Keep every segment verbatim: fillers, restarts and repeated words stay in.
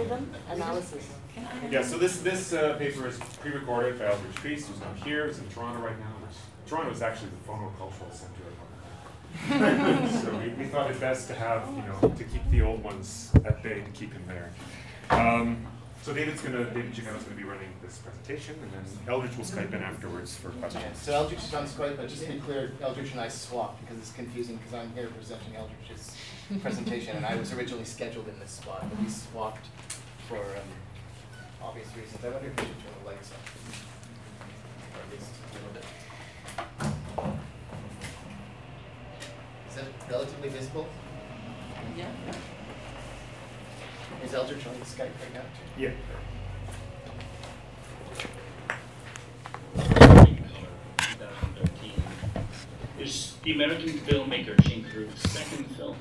rhythm analysis. Yeah, so this this uh, paper is pre-recorded by Eldridge Feast, who's not here. He's in Toronto right now. Which, Toronto is actually the phonocultural center of so we, we thought it best to have, you know, to keep the old ones at bay, to keep him there. Um, so David's gonna, David Giganno's gonna be running this presentation, and then Eldridge will Skype in afterwards for questions. Yeah, so Eldridge is on Skype, but just to be clear, Eldridge and I swapped because it's confusing because I'm here presenting Eldridge's presentation, and I was originally scheduled in this spot, but we swapped for um, obvious reasons. I wonder if we should turn the lights on, or at least a little bit. Is that relatively visible? Yeah. Is Eldridge on Skype right now? Yeah. twenty thirteen is the American filmmaker Shane Carruth's second film.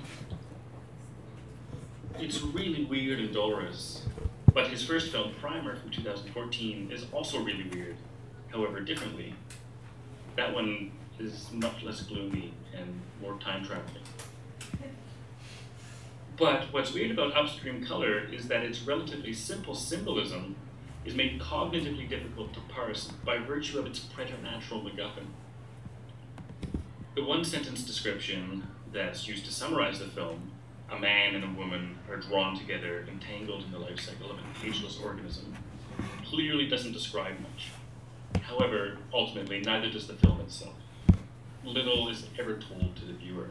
It's really weird and dolorous, but his first film, Primer, from two thousand fourteen, is also really weird, however differently. That one is much less gloomy and more time traveling. But what's weird about Upstream Color is that its relatively simple symbolism is made cognitively difficult to parse by virtue of its preternatural MacGuffin. The one-sentence description that's used to summarize the film, a man and a woman are drawn together, entangled in the life cycle of an ageless organism, clearly doesn't describe much. However, ultimately, neither does the film itself. Little is ever told to the viewer.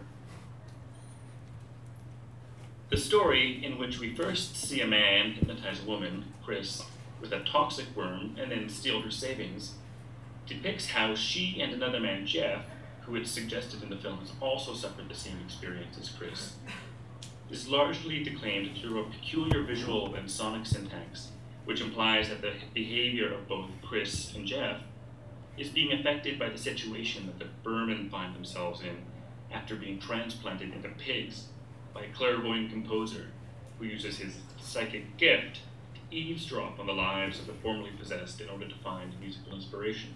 The story, in which we first see a man hypnotize a woman, Chris, with a toxic worm and then steal her savings, depicts how she and another man, Jeff, who it's suggested in the film has also suffered the same experience as Chris, is largely declaimed through a peculiar visual and sonic syntax, which implies that the behavior of both Chris and Jeff is being affected by the situation that the vermin find themselves in after being transplanted into pigs by a clairvoyant composer who uses his psychic gift to eavesdrop on the lives of the formerly possessed in order to find musical inspiration.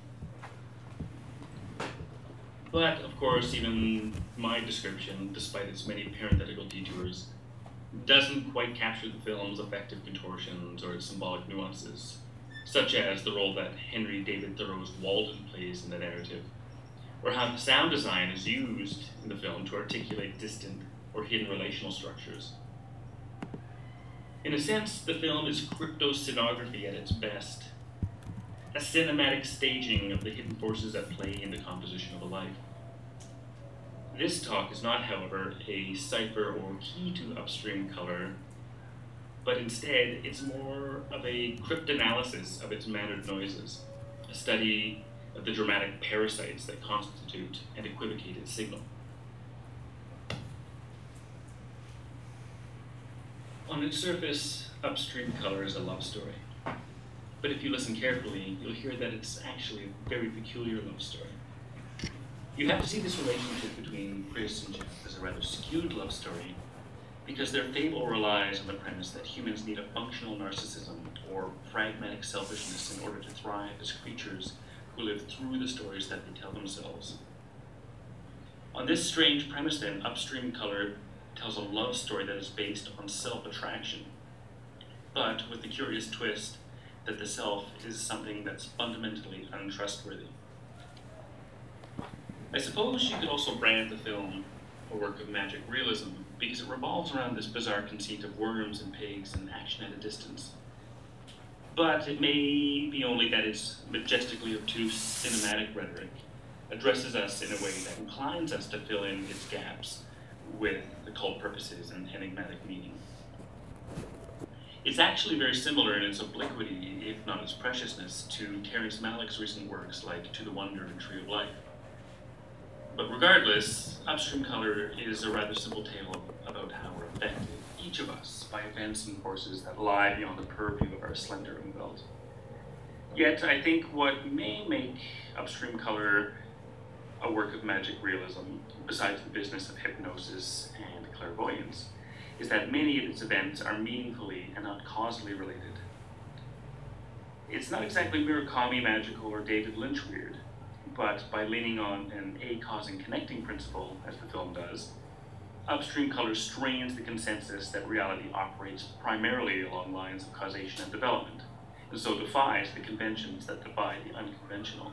But, of course, even my description, despite its many parenthetical detours, doesn't quite capture the film's effective contortions or its symbolic nuances, such as the role that Henry David Thoreau's Walden plays in the narrative, or how the sound design is used in the film to articulate distant or hidden relational structures. In a sense, the film is crypto-scenography at its best, a cinematic staging of the hidden forces at play in the composition of a life. This talk is not, however, a cipher or key to Upstream Color, but instead it's more of a cryptanalysis of its mannered noises, a study of the dramatic parasites that constitute and equivocate its signal. On its surface, Upstream Color is a love story. But if you listen carefully, you'll hear that it's actually a very peculiar love story. You have to see this relationship between Chris and Jeff as a rather skewed love story, because their fable relies on the premise that humans need a functional narcissism or pragmatic selfishness in order to thrive as creatures who live through the stories that they tell themselves. On this strange premise, then, Upstream Color tells a love story that is based on self-attraction, but with the curious twist that the self is something that's fundamentally untrustworthy. I suppose you could also brand the film a work of magic realism because it revolves around this bizarre conceit of worms and pigs and action at a distance. But it may be only that its majestically obtuse cinematic rhetoric addresses us in a way that inclines us to fill in its gaps with occult purposes and enigmatic meaning. It's actually very similar in its obliquity, if not its preciousness, to Terrence Malick's recent works like To the Wonder and Tree of Life. But regardless, Upstream Color is a rather simple tale about how we're affected, each of us, by events and forces that lie beyond the purview of our slender own belt. Yet, I think what may make Upstream Color a work of magic realism, besides the business of hypnosis and clairvoyance, is that many of its events are meaningfully and not causally related. It's not exactly Murakami magical or David Lynch weird, but by leaning on an A causing connecting principle, as the film does, Upstream color strains the consensus that reality operates primarily along lines of causation and development, and so defies the conventions that defy the unconventional.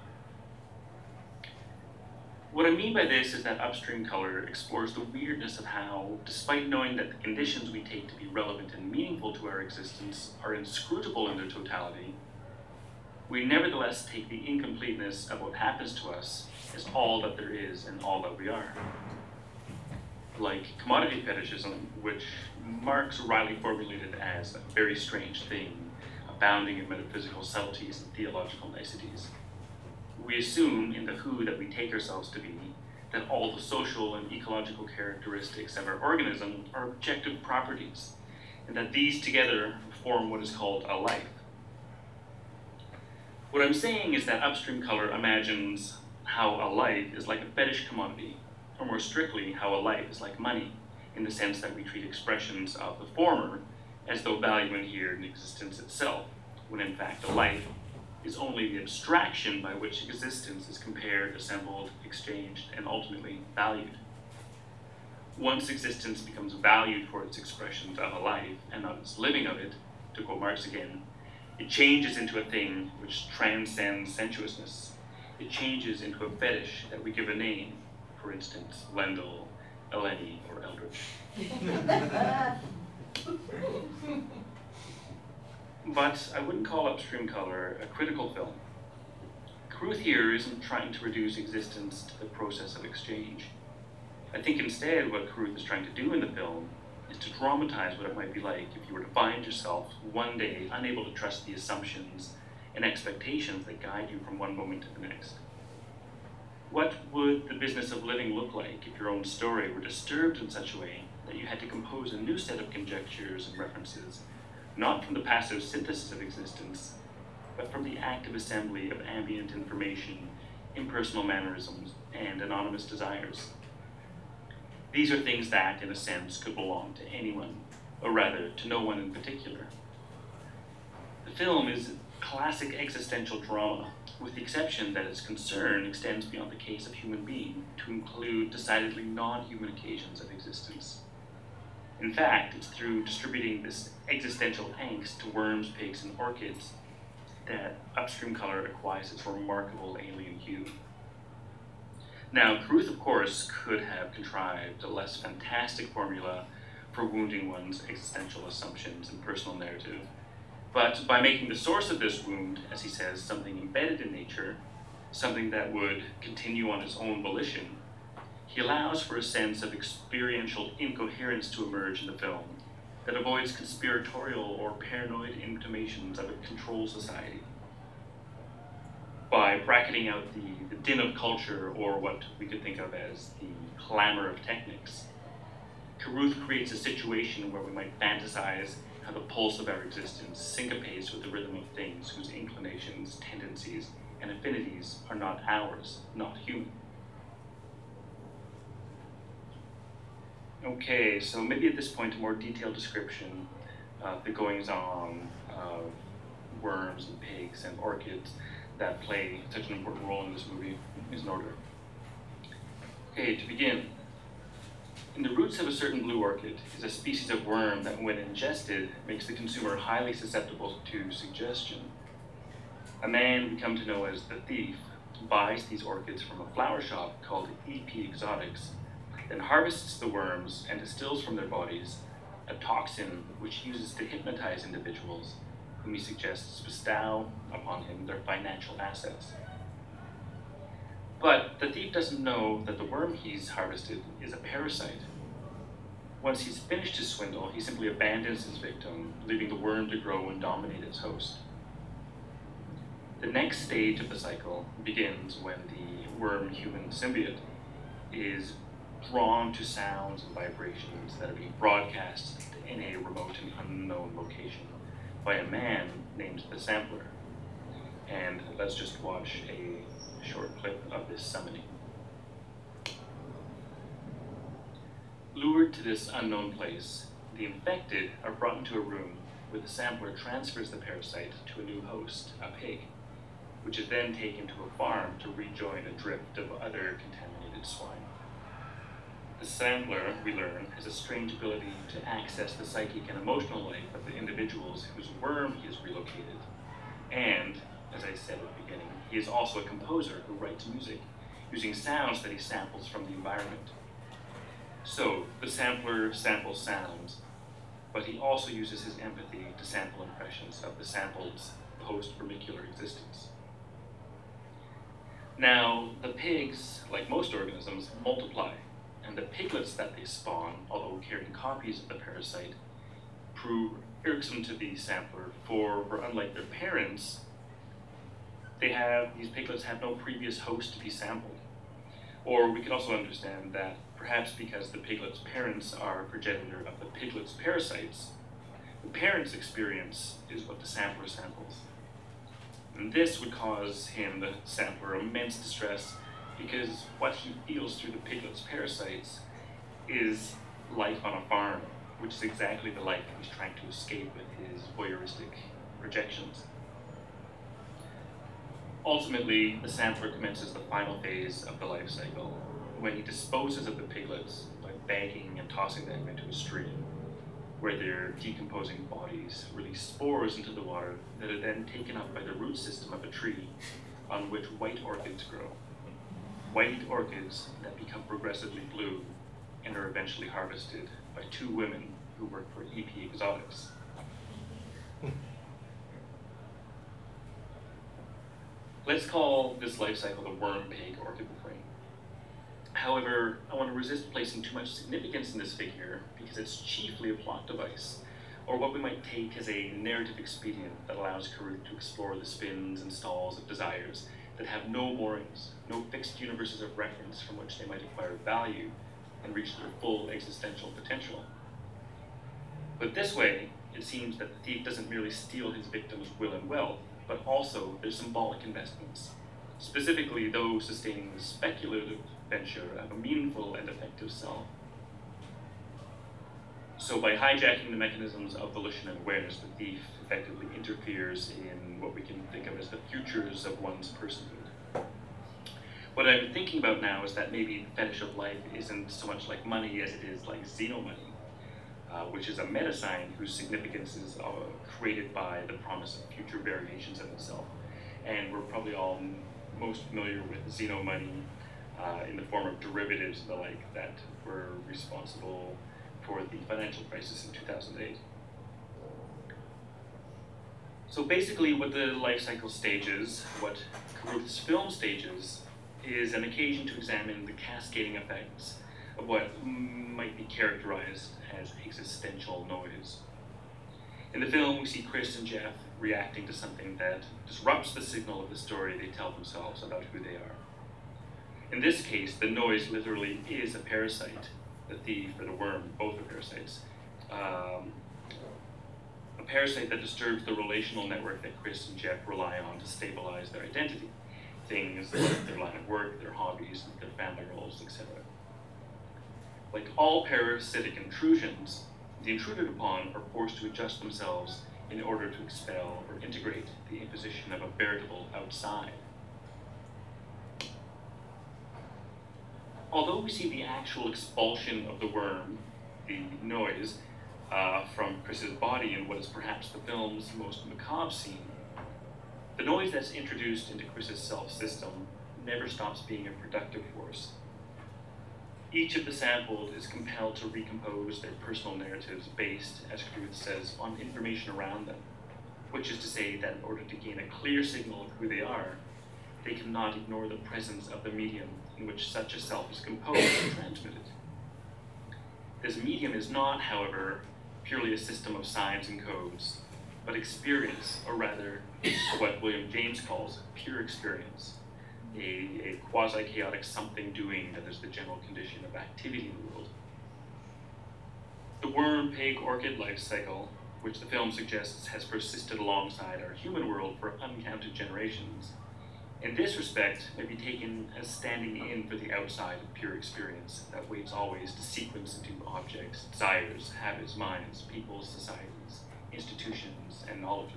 What I mean by this is that upstream color explores the weirdness of how, despite knowing that the conditions we take to be relevant and meaningful to our existence are inscrutable in their totality, we nevertheless take the incompleteness of what happens to us as all that there is and all that we are. Like commodity fetishism, which Marx wryly formulated as a very strange thing, abounding in metaphysical subtleties and theological niceties. We assume in the who that we take ourselves to be that all the social and ecological characteristics of our organism are objective properties, and that these together form what is called a life. What I'm saying is that upstream color imagines how a life is like a fetish commodity, or more strictly, how a life is like money, in the sense that we treat expressions of the former as though value inhered in existence itself, when in fact a life is only the abstraction by which existence is compared, assembled, exchanged, and ultimately valued. Once existence becomes valued for its expressions of a life and not its living of it, to quote Marx again, it changes into a thing which transcends sensuousness. It changes into a fetish that we give a name, for instance, Lendl, Eleni, or Eldridge. But I wouldn't call Upstream Color a critical film. Carruth here isn't trying to reduce existence to the process of exchange. I think instead what Carruth is trying to do in the film is to dramatize what it might be like if you were to find yourself one day unable to trust the assumptions and expectations that guide you from one moment to the next. What would the business of living look like if your own story were disturbed in such a way that you had to compose a new set of conjectures and references, not from the passive synthesis of existence, but from the active assembly of ambient information, impersonal mannerisms, and anonymous desires? These are things that, in a sense, could belong to anyone, or rather, to no one in particular. The film is classic existential drama, with the exception that its concern extends beyond the case of human being to include decidedly non-human occasions of existence. In fact, it's through distributing this existential angst to worms, pigs, and orchids that Upstream Color acquires its remarkable alien hue. Now, Carruth, of course, could have contrived a less fantastic formula for wounding one's existential assumptions and personal narrative, but by making the source of this wound, as he says, something embedded in nature, something that would continue on its own volition, he allows for a sense of experiential incoherence to emerge in the film that avoids conspiratorial or paranoid intimations of a control society. By bracketing out the, the din of culture, or what we could think of as the clamor of technics, Carruth creates a situation where we might fantasize how the pulse of our existence syncopates with the rhythm of things whose inclinations, tendencies, and affinities are not ours, not human. Okay, so maybe at this point a more detailed description of the goings-on of worms and pigs and orchids that play such an important role in this movie is in order. Okay, to begin, in the roots of a certain blue orchid is a species of worm that, when ingested, makes the consumer highly susceptible to suggestion. A man we come to know as the thief buys these orchids from a flower shop called E P Exotics, then harvests the worms and distills from their bodies a toxin which he uses to hypnotize individuals whom he suggests bestow upon him their financial assets. But the thief doesn't know that the worm he's harvested is a parasite. Once he's finished his swindle, he simply abandons his victim, leaving the worm to grow and dominate its host. The next stage of the cycle begins when the worm-human symbiote is drawn to sounds and vibrations that are being broadcast in a remote and unknown location by a man named the Sampler. And let's just watch a short clip of this summoning. Lured to this unknown place, the infected are brought into a room where the Sampler transfers the parasite to a new host, a pig, which is then taken to a farm to rejoin a drift of other contaminated swine. The sampler, we learn, has a strange ability to access the psychic and emotional life of the individuals whose worm he has relocated. And, as I said at the beginning, he is also a composer who writes music, using sounds that he samples from the environment. So, the sampler samples sounds, but he also uses his empathy to sample impressions of the sampled's post-vermicular existence. Now, the pigs, like most organisms, multiply, and the piglets that they spawn, although carrying copies of the parasite, prove irksome to the sampler, for, for unlike their parents, they have, these piglets have no previous host to be sampled. Or we could also understand that perhaps because the piglet's parents are a progenitor of the piglet's parasites, the parent's experience is what the sampler samples. And this would cause him, the sampler, immense distress, because what he feels through the piglet's parasites is life on a farm, which is exactly the life he's trying to escape with his voyeuristic projections. Ultimately, the sampler commences the final phase of the life cycle, when he disposes of the piglets by bagging and tossing them into a stream, where their decomposing bodies release spores into the water that are then taken up by the root system of a tree on which white orchids grow. White orchids that become progressively blue and are eventually harvested by two women who work for E P Exotics. Let's call this life cycle the worm-pig orchid refrain. However, I want to resist placing too much significance in this figure because it's chiefly a plot device, or what we might take as a narrative expedient that allows Carruth to explore the spins and stalls of desires that have no moorings, no fixed universes of reference from which they might acquire value and reach their full existential potential. But this way, it seems that the thief doesn't merely steal his victim's will and wealth, but also their symbolic investments, specifically those sustaining the speculative venture of a meaningful and effective self. So by hijacking the mechanisms of volition and awareness, the thief effectively interferes in what we can think of as the futures of one's personhood. What I'm thinking about now is that maybe the fetish of life isn't so much like money as it is like xenomoney, uh, which is a meta-sign whose significance is uh, created by the promise of future variations of itself. And we're probably all m- most familiar with xenomoney uh, in the form of derivatives and the like that were responsible for the financial crisis in two thousand eight. So basically what the life cycle stages, what Carruth's film stages, is an occasion to examine the cascading effects of what might be characterized as existential noise. In the film, we see Chris and Jeff reacting to something that disrupts the signal of the story they tell themselves about who they are. In this case, the noise literally is a parasite, the thief or the worm, both are parasites. Um, a parasite that disturbs the relational network that Chris and Jeff rely on to stabilize their identity. Things like their line of work, their hobbies, their family roles, et cetera. Like all parasitic intrusions, the intruded upon are forced to adjust themselves in order to expel or integrate the imposition of a veritable outside. Although we see the actual expulsion of the worm, the noise, uh, from Chris's body in what is perhaps the film's most macabre scene, the noise that's introduced into Chris's self-system never stops being a productive force. Each of the sampled is compelled to recompose their personal narratives based, as Carruth says, on information around them, which is to say that in order to gain a clear signal of who they are, they cannot ignore the presence of the medium in which such a self is composed and transmitted. This medium is not, however, purely a system of signs and codes, but experience, or rather what William James calls pure experience, a, a quasi-chaotic something doing that is the general condition of activity in the world. The worm, pig, orchid life cycle, which the film suggests has persisted alongside our human world for uncounted generations, in this respect may be taken as standing in for the outside of pure experience that waits always to sequence into objects, desires, habits, minds, peoples, societies, institutions, and knowledges.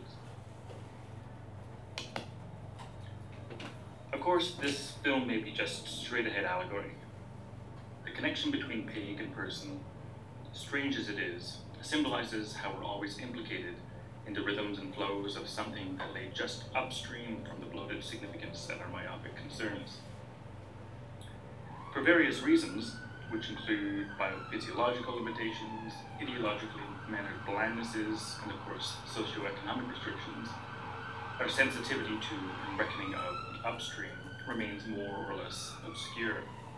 Of course, this film may be just straight-ahead allegory. The connection between pig and person, strange as it is, symbolizes how we're always implicated in the rhythms and flows of something that lay just upstream from the bloated significance of our myopic concerns. For various reasons, which include biophysiological limitations, ideologically mannered blindnesses, and of course socioeconomic restrictions, our sensitivity to and reckoning of the upstream remains more or less obscure.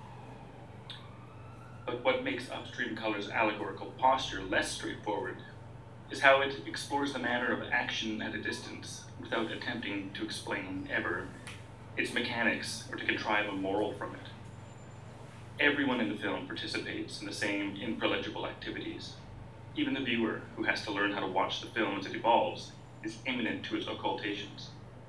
But what makes Upstream Color's allegorical posture less straightforward is how it explores the manner of action at a distance without attempting to explain ever its mechanics or to contrive a moral from it. Everyone in the film participates in the same infralegible activities. Even the viewer, who has to learn how to watch the film as it evolves, is imminent to its occultations.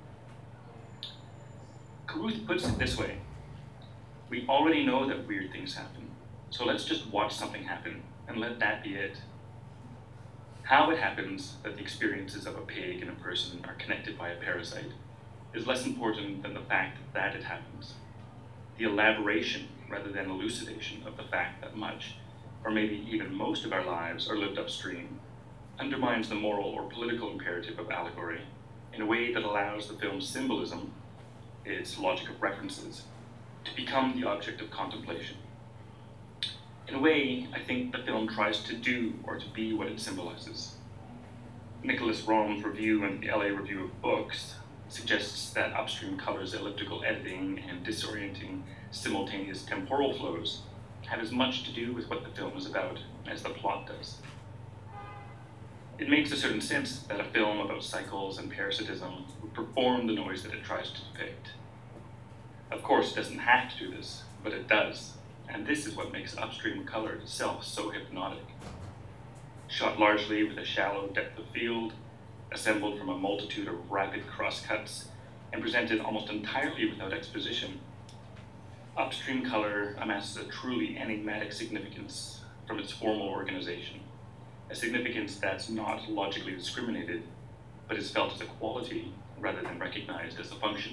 Carruth puts it this way: we already know that weird things happen, so let's just watch something happen and let that be it. How it happens that the experiences of a pig and a person are connected by a parasite is less important than the fact that it happens. The elaboration, rather than elucidation, of the fact that much, or maybe even most of our lives are lived upstream, undermines the moral or political imperative of allegory in a way that allows the film's symbolism, its logic of references, to become the object of contemplation. In a way, I think the film tries to do or to be what it symbolizes. Nicholas Rome's review in the L A Review of Books suggests that Upstream Color's elliptical editing and disorienting simultaneous temporal flows have as much to do with what the film is about as the plot does. It makes a certain sense that a film about cycles and parasitism would perform the noise that it tries to depict. Of course, it doesn't have to do this, but it does, and this is what makes Upstream Color itself so hypnotic. Shot largely with a shallow depth of field, assembled from a multitude of rapid crosscuts, and presented almost entirely without exposition, Upstream Color amasses a truly enigmatic significance from its formal organization, a significance that's not logically discriminated, but is felt as a quality rather than recognized as a function.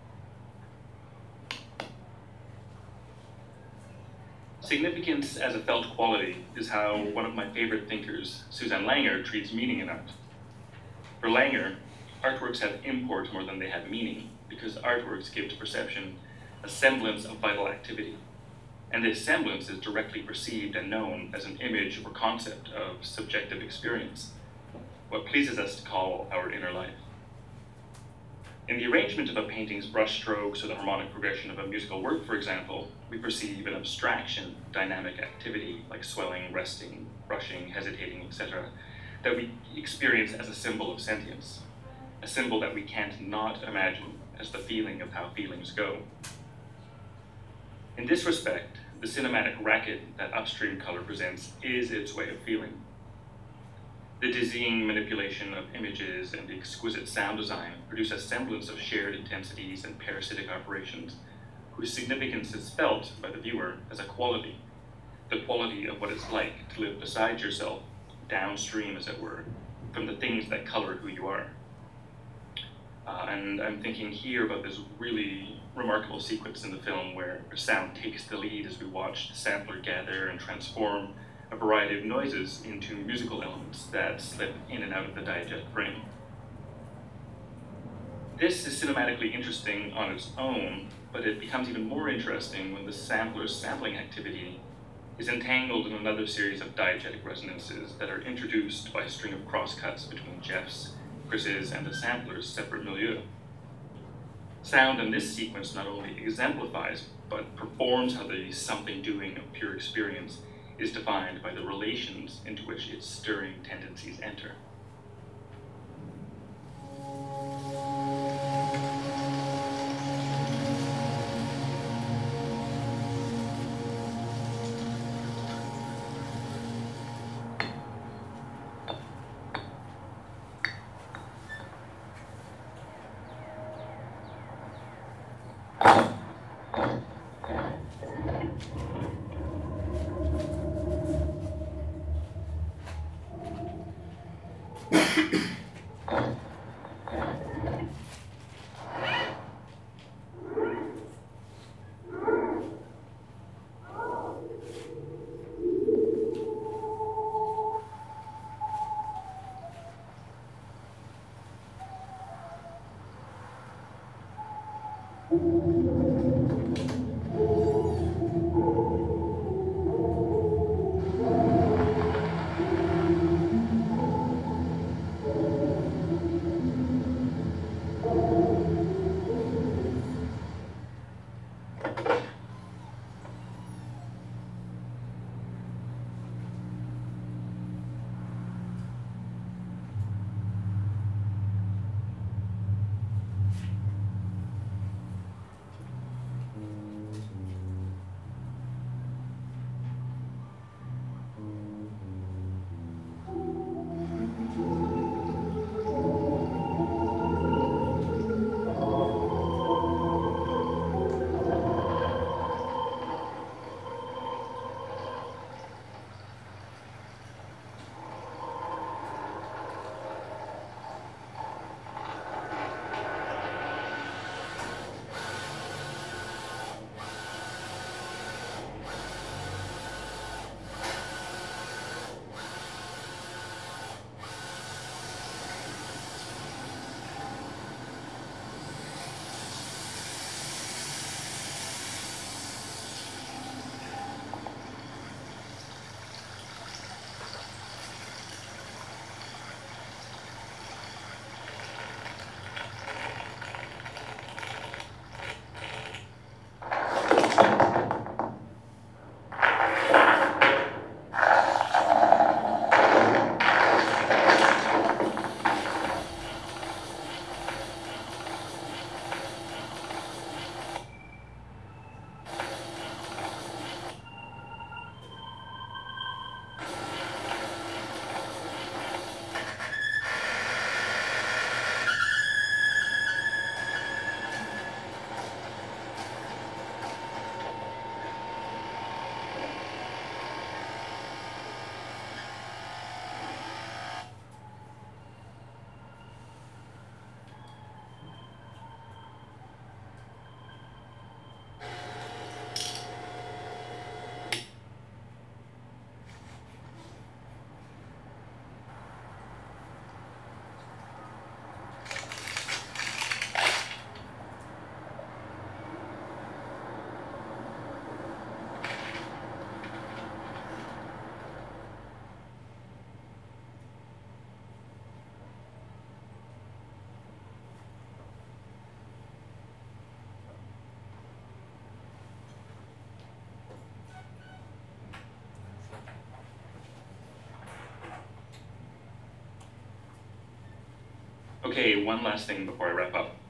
Significance as a felt quality is how one of my favorite thinkers, Susanne Langer, treats meaning in art. For Langer, artworks have import more than they have meaning, because artworks give to perception a semblance of vital activity, and this semblance is directly perceived and known as an image or concept of subjective experience, what pleases us to call our inner life. In the arrangement of a painting's brushstrokes or the harmonic progression of a musical work, for example, we perceive an abstraction, dynamic activity like swelling, resting, brushing, hesitating, et cetera, that we experience as a symbol of sentience, a symbol that we can't not imagine as the feeling of how feelings go. In this respect, the cinematic racket that Upstream Color presents is its way of feeling. The dizzying manipulation of images and the exquisite sound design produce a semblance of shared intensities and parasitic operations whose significance is felt by the viewer as a quality, the quality of what it's like to live beside yourself, downstream as it were, from the things that color who you are. Uh, and I'm thinking here about this really remarkable sequence in the film where sound takes the lead as we watch the sampler gather and transform a variety of noises into musical elements that slip in and out of the diegetic frame. This is cinematically interesting on its own, but it becomes even more interesting when the sampler's sampling activity is entangled in another series of diegetic resonances that are introduced by a string of crosscuts between Jeff's, Chris's, and the sampler's separate milieu. Sound in this sequence not only exemplifies, but performs how the something doing of pure experience is defined by the relations into which its stirring tendencies enter. Okay, one last thing before I wrap up.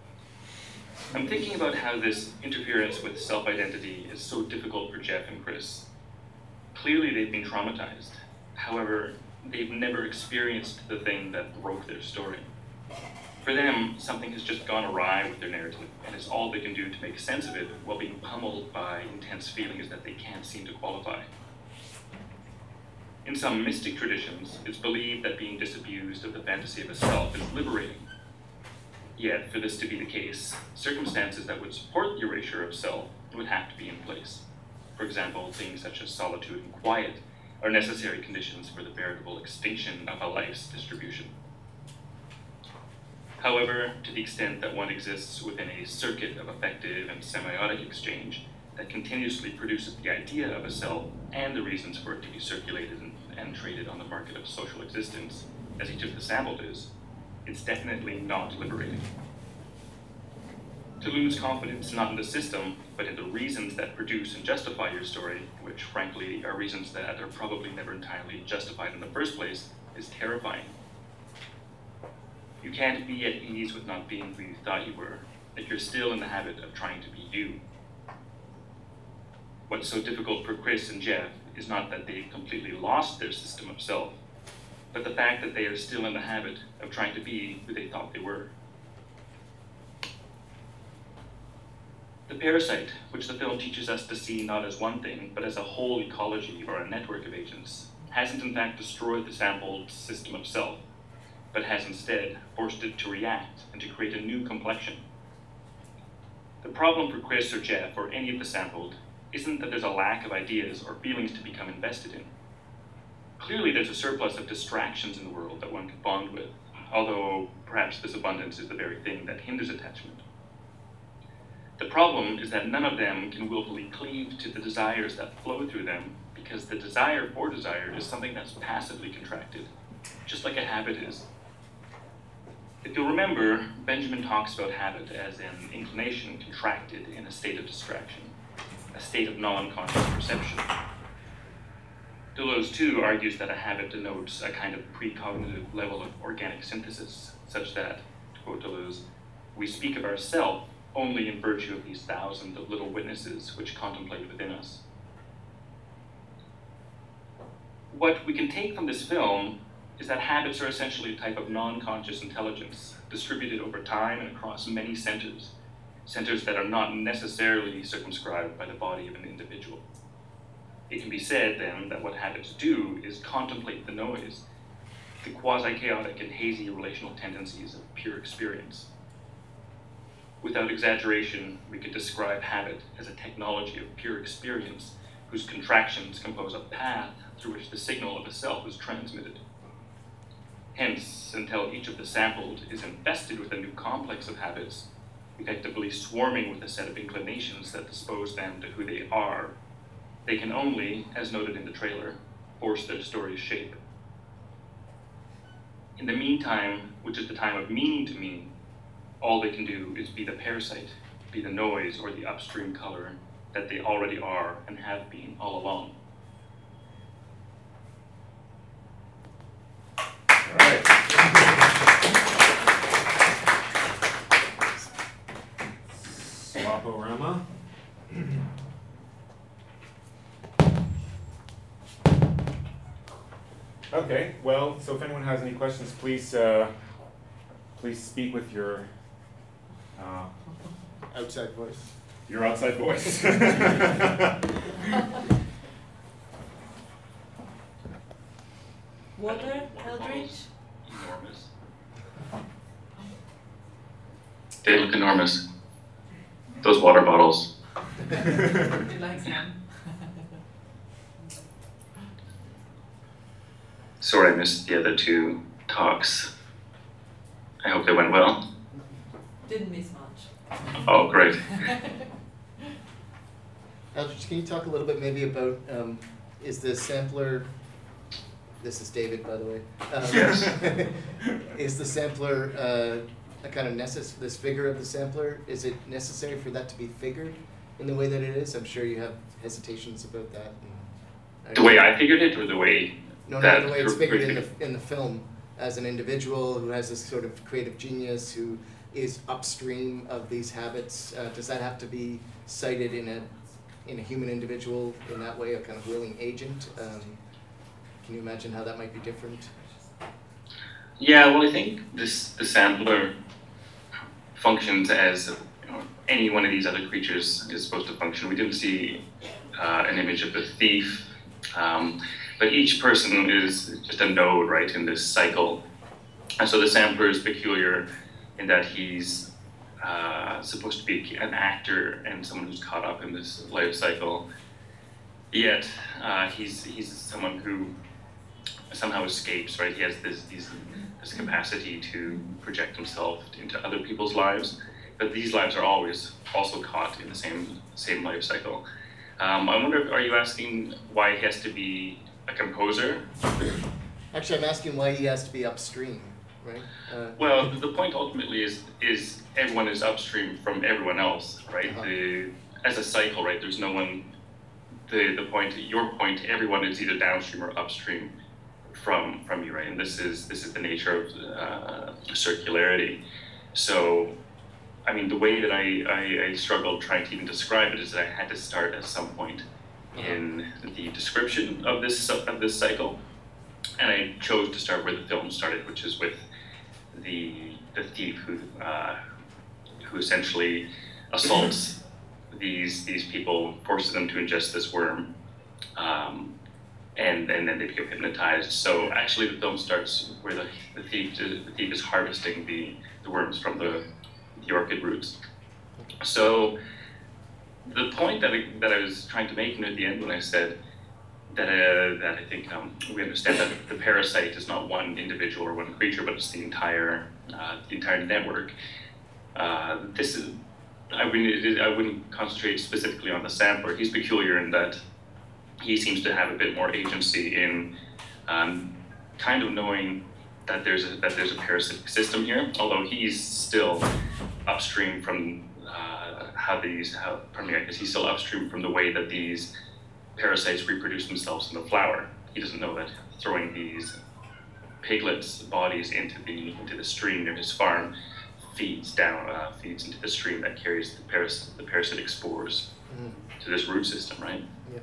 I'm thinking about how this interference with self-identity is so difficult for Jeff and Chris. Clearly they've been traumatized. However, they've never experienced the thing that broke their story. For them, something has just gone awry with their narrative, and it's all they can do to make sense of it while being pummeled by intense feelings that they can't seem to qualify. In some mystic traditions, it's believed that being disabused of the fantasy of a self is liberating. Yet, for this to be the case, circumstances that would support the erasure of self would have to be in place. For example, things such as solitude and quiet are necessary conditions for the veritable extinction of a life's distribution. However, to the extent that one exists within a circuit of affective and semiotic exchange that continuously produces the idea of a self and the reasons for it to be circulated and, and traded on the market of social existence, as each of the sampled is, it's definitely not liberating. To lose confidence not in the system, but in the reasons that produce and justify your story, which frankly are reasons that are probably never entirely justified in the first place, is terrifying. You can't be at ease with not being who you thought you were, if you're still in the habit of trying to be you. What's so difficult for Chris and Jeff is not that they've completely lost their system of self, but the fact that they are still in the habit of trying to be who they thought they were. The parasite, which the film teaches us to see not as one thing, but as a whole ecology or a network of agents, hasn't in fact destroyed the sampled system of self, but has instead forced it to react and to create a new complexion. The problem for Chris or Jeff or any of the sampled isn't that there's a lack of ideas or feelings to become invested in. Clearly there's a surplus of distractions in the world that one can bond with, although perhaps this abundance is the very thing that hinders attachment. The problem is that none of them can willfully cleave to the desires that flow through them, because the desire for desire is something that's passively contracted, just like a habit is. If you'll remember, Benjamin talks about habit as an inclination contracted in a state of distraction, a state of non-conscious perception. Deleuze, too, argues that a habit denotes a kind of precognitive level of organic synthesis, such that, to quote Deleuze, we speak of ourself only in virtue of these thousand of little witnesses which contemplate within us. What we can take from this film is that habits are essentially a type of non-conscious intelligence distributed over time and across many centers, centers that are not necessarily circumscribed by the body of an individual. It can be said, then, that what habits do is contemplate the noise, the quasi-chaotic and hazy relational tendencies of pure experience. Without exaggeration, we could describe habit as a technology of pure experience whose contractions compose a path through which the signal of a self is transmitted. Hence, until each of the sampled is infested with a new complex of habits, effectively swarming with a set of inclinations that dispose them to who they are, they can only, as noted in the trailer, force their story's shape. In the meantime, which is the time of meaning to me, all they can do is be the parasite, be the noise or the upstream color that they already are and have been all along. All right. Swaporama. Okay, well, so if anyone has any questions, please, uh, please speak with your uh, Outside voice. your outside voice. Water, Eldridge? Enormous. They look enormous. Those water bottles. He likes them. Sorry I missed the other two talks. I hope they went well. Didn't miss much. Oh, great. Eldridge, can you talk a little bit maybe about, um, is the sampler, this is David, by the way. Um, Yes. Is the sampler uh, a kind of necess, this figure of the sampler, is it necessary for that to be figured in the way that it is? I'm sure you have hesitations about that. And The way I figured it, or the way No, that no, the way it's you're figured in figuring the, in the film, as an individual who has this sort of creative genius, who is upstream of these habits, uh, does that have to be cited in a, in a human individual in that way, a kind of willing agent? Um, can you imagine how that might be different? Yeah, well, I think this the sampler functions as, you know, any one of these other creatures is supposed to function. We didn't see uh, an image of the thief, um, but each person is just a node, right, in this cycle. And so the sampler is peculiar in that he's uh, supposed to be an actor and someone who's caught up in this life cycle. Yet uh, he's he's someone who somehow escapes, right? He has this these, this capacity to project himself into other people's lives, but these lives are always also caught in the same same life cycle. Um, I wonder, are you asking why he has to be a composer? Actually, I'm asking why he has to be upstream, right? Uh, Well, the point ultimately is is everyone is upstream from everyone else, right? Uh-huh. The as a cycle, right? There's no one. The the point, your point, everyone is either downstream or upstream from from you, right? And this is this is the nature of uh, circularity. So, I mean, the way that I, I I struggled trying to even describe it is that I had to start at some point in the description of this of this cycle, and I chose to start where the film started, which is with the the thief who uh, who essentially assaults these these people, forces them to ingest this worm, um, and and then they become hypnotized. So actually, the film starts where the the thief the thief is harvesting the the worms from the the orchid roots. So the point that I, that I was trying to make at the end when I said that uh, that I think um, we understand that the parasite is not one individual or one creature, but it's the entire uh, the entire network. Uh, this is I wouldn't, I wouldn't concentrate specifically on the sampler. He's peculiar in that he seems to have a bit more agency in um, kind of knowing that there's a, that there's a parasitic system here, although he's still upstream from uh, how these, how, pardon me, I guess he's still upstream from the way that these parasites reproduce themselves in the flower. He doesn't know that throwing these piglets' bodies into the into the stream near his farm feeds down, uh, feeds into the stream that carries the, paras the parasitic spores mm. to this root system, right? Yeah.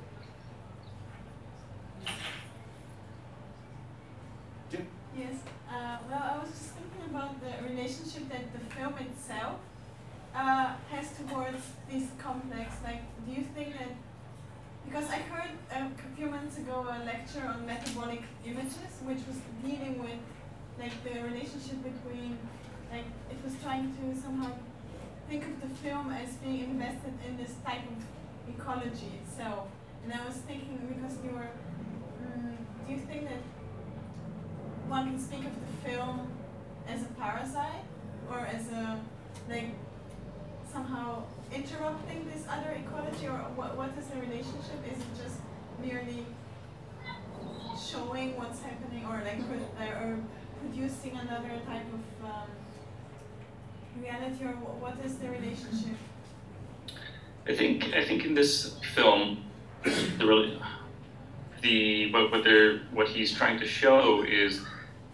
Yes. Uh, well, I was just thinking about the relationship that the film itself uh, has towards this complex. Like, do you think that? Because I heard uh, a few months ago a lecture on metabolic images, which was dealing with like the relationship between, like, it was trying to somehow think of the film as being invested in this type of ecology itself. And I was thinking, because you were, um, do you think that one can speak of the film as a parasite, or as a, like, somehow interrupting this other ecology, or what, what is the relationship? Is it just merely showing what's happening, or like pro or producing another type of um, reality, or what is the relationship? I think I think in this film, the really the what what they're what he's trying to show is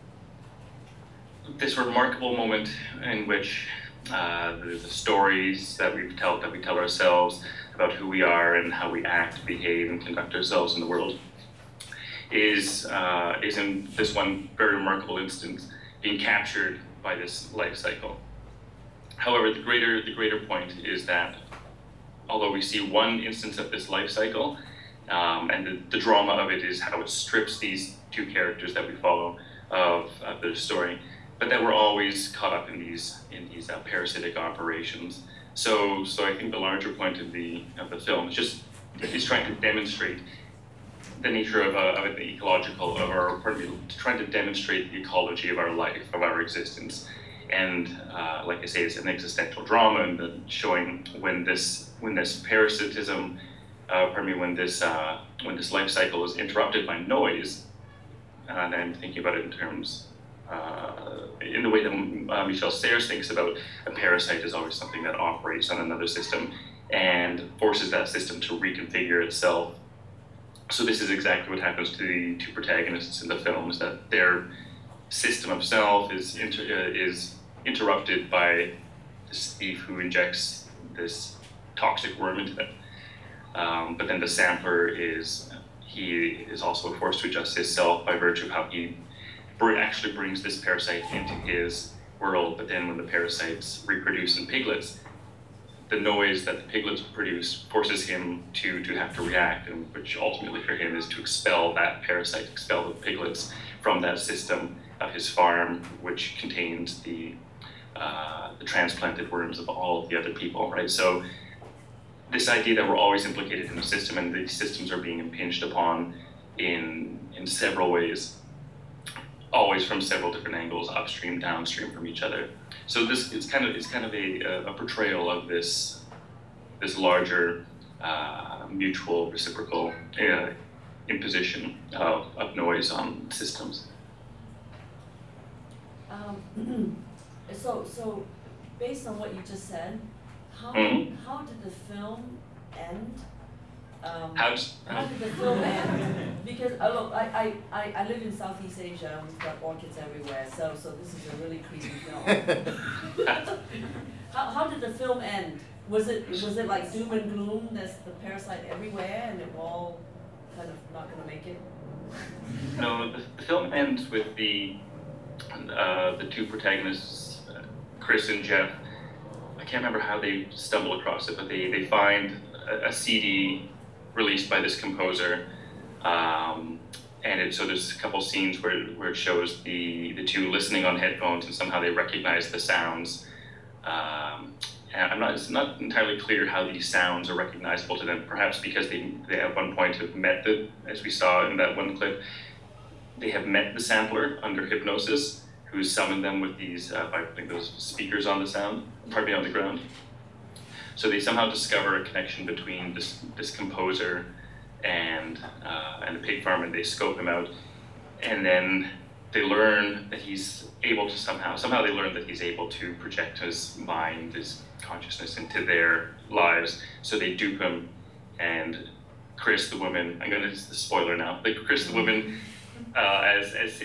this remarkable moment in which uh, the, the stories that we tell that we tell ourselves about who we are and how we act, behave, and conduct ourselves in the world is uh, is in this one very remarkable instance being captured by this life cycle. However, the greater the greater point is that although we see one instance of this life cycle, um, and the, the drama of it is how it strips these two characters that we follow of, of their story, but that we're always caught up in these in these uh, parasitic operations. So, so I think the larger point of the of the film is just is trying to demonstrate the nature of, a, of the ecological of our pardon me, trying to demonstrate the ecology of our life, of our existence, and uh, like I say, it's an existential drama, and the showing when this when this parasitism, uh, pardon me, when this uh, when this life cycle is interrupted by noise, and I'm thinking about it in terms. Uh, in the way that uh, Michel Serres thinks about a parasite is always something that operates on another system and forces that system to reconfigure itself. So this is exactly what happens to the two protagonists in the film, is that their system of self is inter uh, is interrupted by this thief who injects this toxic worm into them. Um, but then the sampler is, he is also forced to adjust his self by virtue of how he actually brings this parasite into his world, but then when the parasites reproduce in piglets, the noise that the piglets produce forces him to, to have to react, and which ultimately for him is to expel that parasite, expel the piglets from that system of his farm, which contains the, uh, the transplanted worms of all of the other people, right? So this idea that we're always implicated in a system and these systems are being impinged upon in, in several ways, always from several different angles, upstream, downstream from each other. So this it's kind of it's kind of a, a portrayal of this this larger uh, mutual reciprocal uh, imposition of, of noise on systems. Um, so so based on what you just said, how mm-hmm. how did the film end? Um, How's, how did the film end? Because uh, look, I, I, I, I live in Southeast Asia and we've got orchids everywhere, so so this is a really creepy film. how, how did the film end? Was it was it like doom and gloom? There's the parasite everywhere, and we're all kind of not going to make it. No, the, the film ends with the uh, the two protagonists, uh, Chris and Jeff. I can't remember how they stumble across it, but they they find a, a C D released by this composer, um, and it, so there's a couple scenes where where it shows the the two listening on headphones, and somehow they recognize the sounds. Um, and I'm not it's not entirely clear how these sounds are recognizable to them. Perhaps because they they at one point have met the, as we saw in that one clip, they have met the sampler under hypnosis, who summoned them with these uh, by putting those speakers on the sound, pardon me, on the ground. So they somehow discover a connection between this this composer and uh, and the pig farm, and they scope him out, and then they learn that he's able to somehow somehow they learn that he's able to project his mind, his consciousness into their lives. So they dupe him, and Chris, the woman, I'm gonna just spoiler now, but Chris, the woman, uh, as as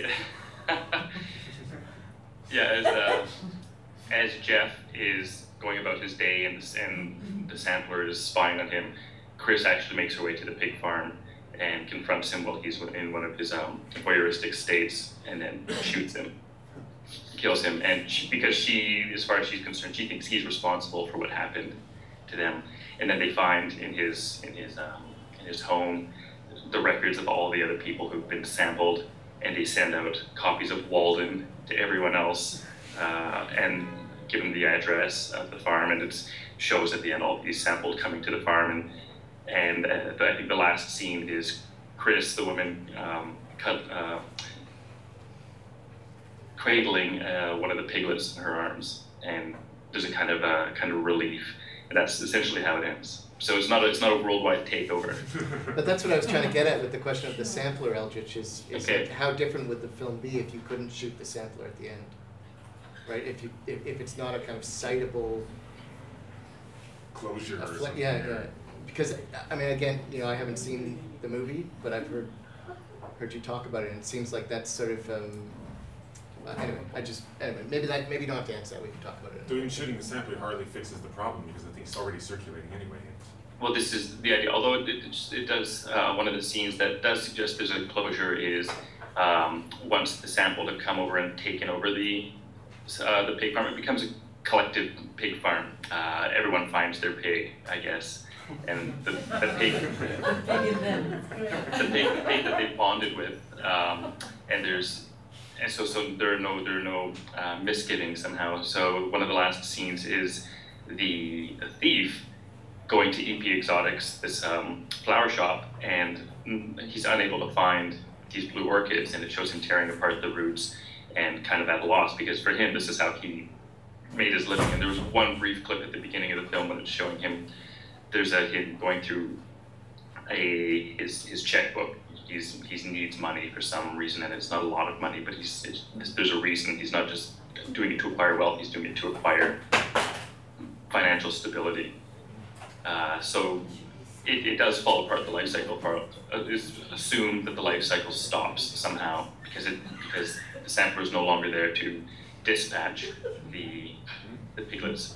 yeah, as uh, as Jeff is going about his day, and the, and the sampler is spying on him, Chris actually makes her way to the pig farm and confronts him while he's in one of his um, voyeuristic states, and then shoots him, kills him, and she, because she, as far as she's concerned, she thinks he's responsible for what happened to them. And then they find in his in his um, in his home the records of all the other people who've been sampled, and they send out copies of Walden to everyone else, uh, and give them the address of the farm, and it shows at the end all these sampled coming to the farm, and and uh, the, I think the last scene is Chris, the woman, um, cut, uh, cradling uh, one of the piglets in her arms, and there's a kind of uh, kind of relief, and that's essentially how it ends. So it's not a, it's not a worldwide takeover. But that's what I was trying to get at with the question of the sampler, Eldritch, is, is Okay. like how different would the film be if you couldn't shoot the sampler at the end, right? If you if, if it's not a kind of citable Closure a or fle- something. yeah, yeah. Because I mean, again, you know, I haven't seen the movie, but I've heard heard you talk about it, and it seems like that's sort of um, uh, anyway. I just anyway, maybe that maybe you don't have to answer that. We can talk about it. Doing shooting the sampler hardly fixes the problem because I think it's already circulating anyway. Well, this is the idea. Although it, it, it does, uh, one of the scenes that does suggest there's a closure is um, once the sample have come over and taken over the uh, the pig farm, it becomes a collective pig farm. Uh, everyone finds their pig, I guess, and the, the pig, Pig in them. the pig, the pig that they bonded with, um, and there's, and so so there are no there are no uh, misgivings somehow. So one of the last scenes is the, the thief going to E P Exotics, this um, flower shop, and he's unable to find these blue orchids, and it shows him tearing apart the roots and kind of at a loss, because for him this is how he made his living. And there was one brief clip at the beginning of the film when it's showing him, there's a him going through a his his checkbook. He's he needs money for some reason, and it's not a lot of money, but he's it's, there's a reason. He's not just doing it to acquire wealth; he's doing it to acquire financial stability. Uh, so it, it does fall apart. The life cycle part uh, is assumed that the life cycle stops somehow because it because the sampler is no longer there to dispatch the the piglets.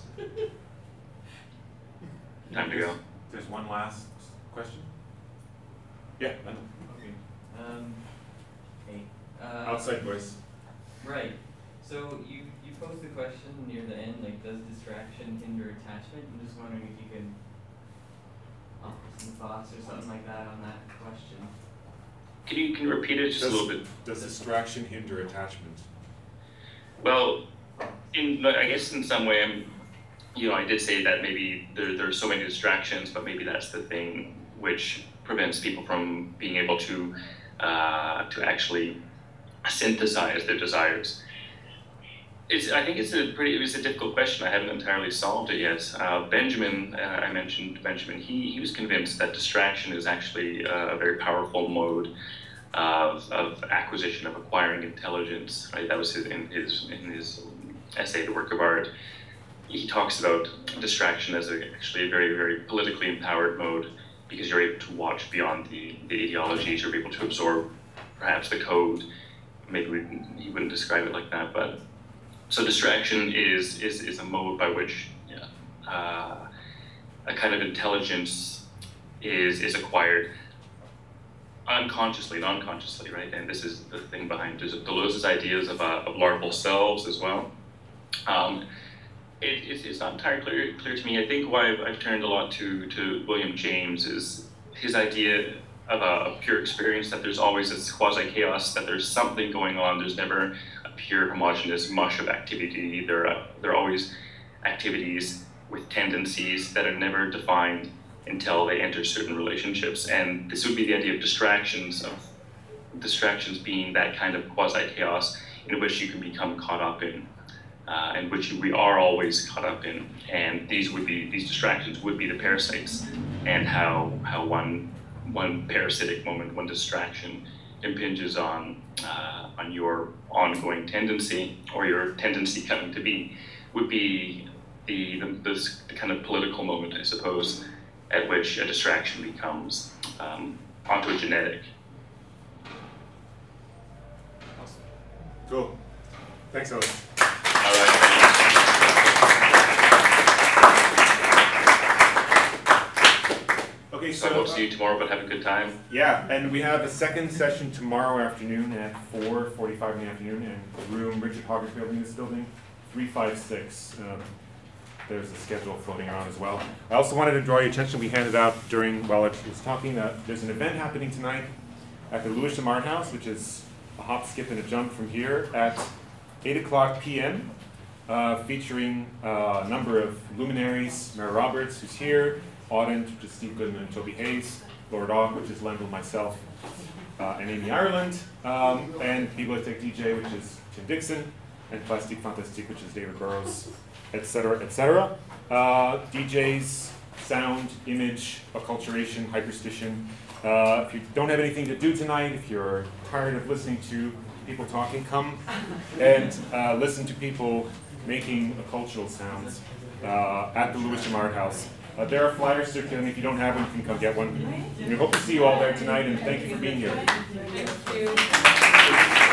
Time to go. There's one last question. Yeah, Lando. Okay. Um, hey. Uh, Outside voice. Right. So you you posed the question near the end, like, does distraction hinder attachment? I'm just wondering if you could offer some thoughts or something like that on that question. Can you can you repeat it just Does- a little bit? Does distraction hinder attachment? Well, in I guess in some way, I'm, you know, I did say that maybe there there are so many distractions, but maybe that's the thing which prevents people from being able to uh, to actually synthesize their desires. It's, I think it's a pretty, it was a difficult question. I haven't entirely solved it yet. Uh, Benjamin, uh, I mentioned Benjamin, he, he was convinced that distraction is actually uh, a very powerful mode of, of acquisition, of acquiring intelligence, right? That was his, in his in his essay, The Work of Art. He talks about distraction as a, actually a very, very politically empowered mode, because you're able to watch beyond the, the ideologies, you're able to absorb perhaps the code. Maybe we, he wouldn't describe it like that, but so distraction is is, is a mode by which yeah, uh, a kind of intelligence is is acquired unconsciously, non-consciously, right? And this is the thing behind Deleuze's ideas of, uh, of larval selves as well. Um, it, it's, it's not entirely clear, clear to me. I think why I've, I've turned a lot to, to William James is his idea of a, a pure experience, that there's always this quasi-chaos, that there's something going on, there's never a pure homogeneous mush of activity. There are, there are always activities with tendencies that are never defined until they enter certain relationships. And this would be the idea of distractions, of distractions being that kind of quasi-chaos in which you can become caught up in. uh, and which we are always caught up in. And these would be these distractions would be the parasites, and how how one one parasitic moment, one distraction, impinges on uh, on your ongoing tendency, or your tendency coming to be, would be the the, this, the kind of political moment, I suppose, at which a distraction becomes um, ontogenetic. Cool. Thanks, Owen. All right. Okay, So so we'll see you tomorrow, but have a good time. yeah, and we have a second session tomorrow afternoon at four forty-five in the afternoon in room Richard Hoggart building, this building, three five six. Um, there's a schedule floating around as well. I also wanted to draw your attention, we handed out during, while I was talking, that there's an event happening tonight at the Lewisham Art House, which is a hop, skip, and a jump from here at eight o'clock p m, uh, featuring uh, a number of luminaries, Mary Roberts, who's here, Audent, which is Steve Goodman and Toby Hayes, Lord Ogg, which is Lendl, myself, uh, and Amy Ireland, um, and Bibliothèque D J, which is Tim Dixon, and Plastique Fantastique, which is David Burrows, et cetera, et cetera. Uh, D Js, sound, image, acculturation, hyperstition. Uh, if you don't have anything to do tonight, if you're tired of listening to people talking, come and uh, listen to people making cultural sounds uh, at the Lewisham Art House. Uh, there are flyers circulating. If you don't have one, you can come get one. We hope to see you all there tonight, and thank you for being here. Thank you.